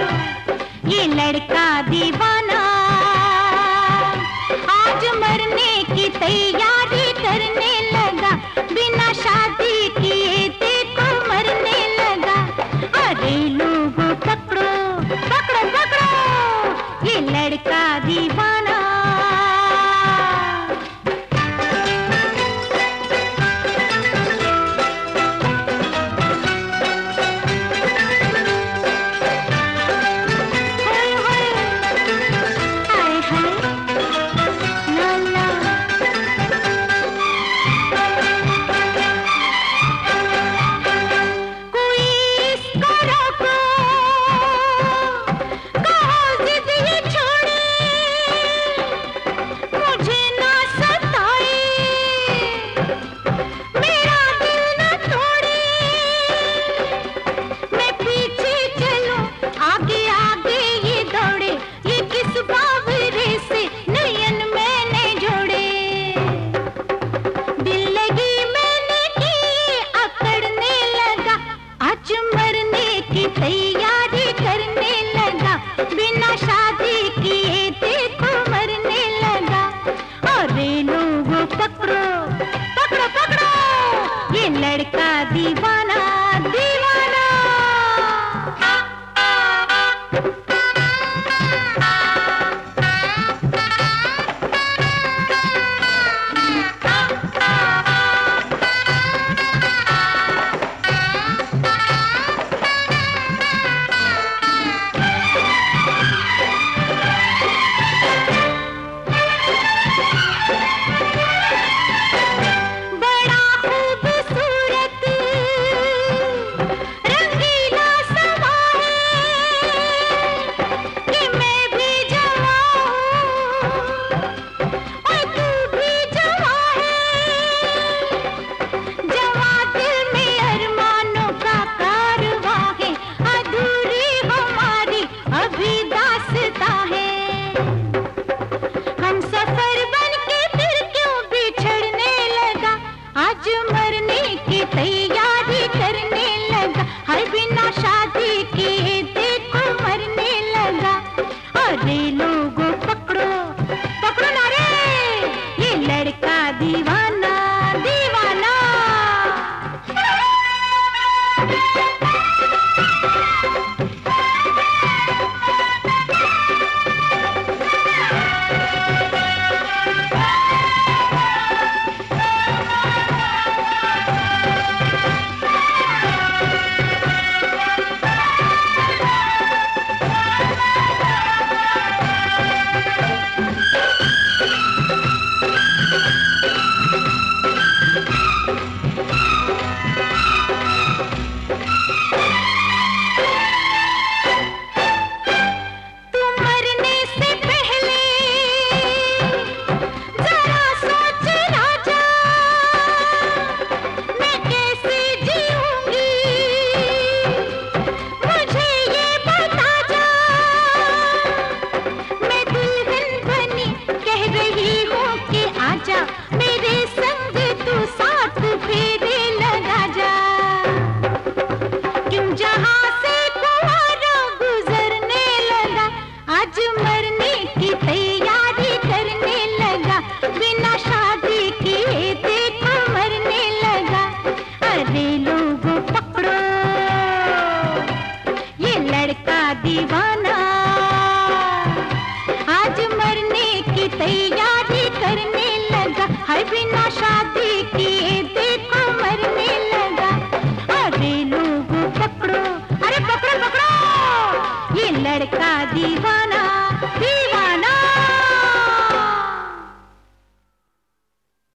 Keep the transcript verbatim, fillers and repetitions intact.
ये लड़का दीवाना आज मरने की तैयारी करने लगा, बिना शादी किए देखो मरने लगा। अरे लोगों पकड़ो पकड़ो पकड़ो ये लड़का दीवाना। तैयारी करने लगा, बिना शादी किए देखो मरने लगा। अरे लोगों पकड़ो पकड़ो पकड़ो ये लड़का दीवाना दीवाना। तैयारी करने लगा, हर बिना शादी किए देखो मरने लगा। अरे लोगों पकड़ो पकड़ो ना रे ये लड़का दीवाना दीवाना। मेरे संग तू साथ फेरे लगा जा, क्यों जहां से कुंवारा गुजरने लगा, आज मरने की तैयारी करने लगा, बिना शादी किए देखो मरने लगा। अरे लोगों पकड़ो ये लड़का दीवाना आज मरने की तैयारी